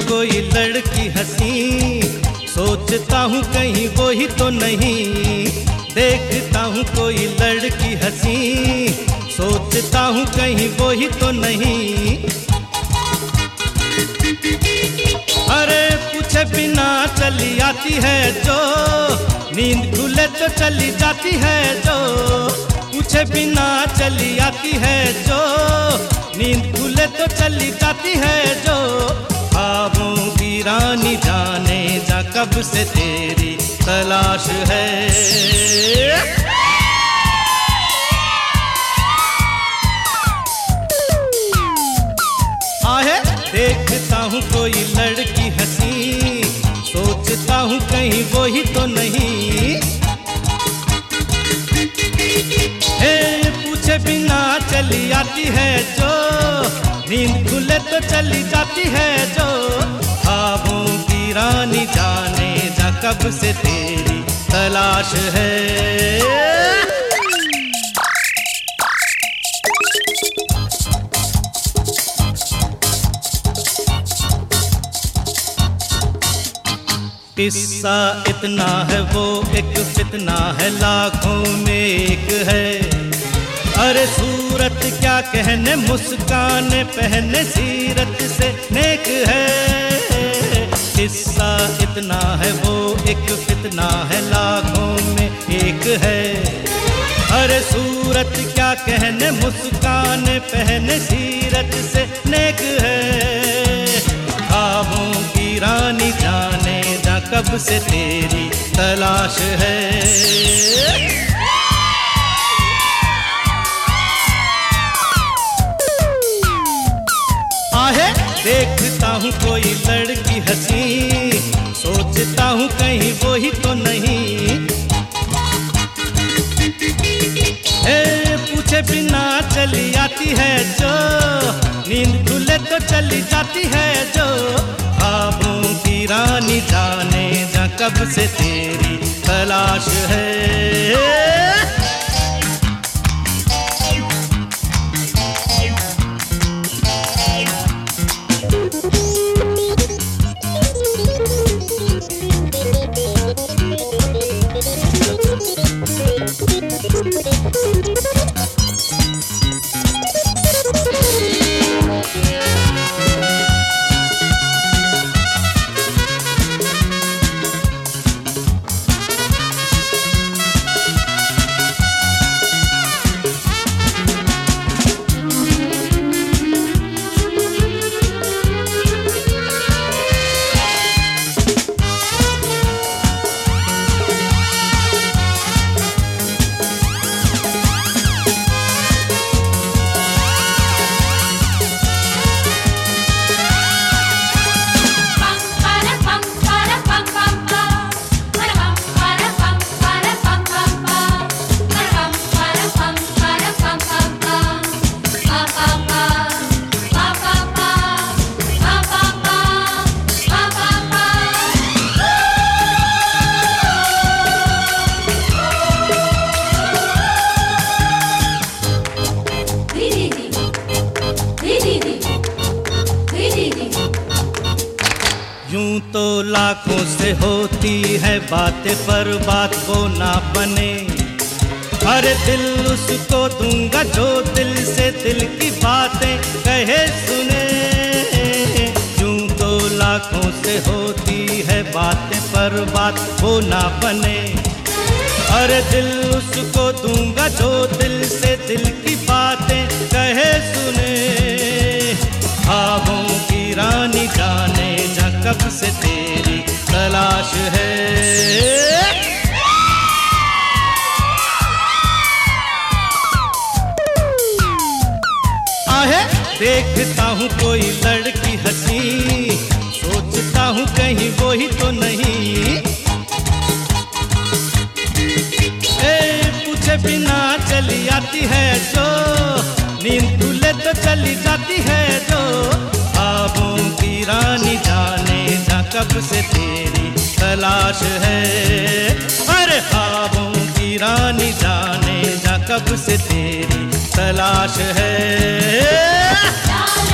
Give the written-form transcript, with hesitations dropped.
कोई लड़की हंसी, सोचता हूँ कहीं वो ही तो नहीं। देखता हूँ कोई लड़की हंसी, सोचता हूँ कहीं वो ही तो नहीं। अरे पूछे बिना चली आती है जो, नींद खुले तो चली जाती है जो। पूछे बिना चली आती है जो, नींद खुले तो चली जाती है जो। ख्वाबों की रानी जाने जा कब से तेरी तलाश है। आहे देखता हूँ कोई लड़की हंसी, सोचता हूँ कहीं वो ही तो नहीं। पूछे बिना चली आती है जो, नींद खुले तो चली जाती है जो। ख्वाबों की रानी जाने जा कब से तेरी तलाश है। किस्सा इतना है वो एक फितना है, लाखों में एक है। अरे सूरत क्या कहने, मुस्कान पहने सीरत से नेक है। किस्सा इतना है वो एक फितना है, लाखों में एक है। अरे सूरत क्या कहने, मुस्कान पहने सीरत से नेक है। ख्वाबों की रानी जाने जा कब से तेरी तलाश है। आहे देखता हूँ कोई लड़की हंसी, सोचता हूँ कहीं वो ही तो नहीं। पूछे बिना चली आती है जो, नींद खुले तो चली जाती है जो। ख्वाबों की रानी जाने जा कब से तेरी तलाश है। यूं तो लाखों से होती है बातें, पर बात वो ना बने। हर दिल उसको दूंगा जो दिल से दिल की बातें कहे सुने। यूं तो लाखों से होती है बातें, पर बात वो ना बने। हर दिल उसको दूंगा जो दिल से दिल की बातें कहे सुने। ख्वाबों की रानी जाने जा कब से तेरी तलाश है। आहे देखता हूँ कोई लड़की हंसी, सोचता हूँ कहीं वो ही तो नहीं। पूछे बिना चली आती है जो, नींद खुले तो चली जाती है जो। ख्वाबों की रानी जाने जा कब से तेरी तलाश है। अरे ख्वाबों की रानी जाने जा कब से तेरी तलाश है।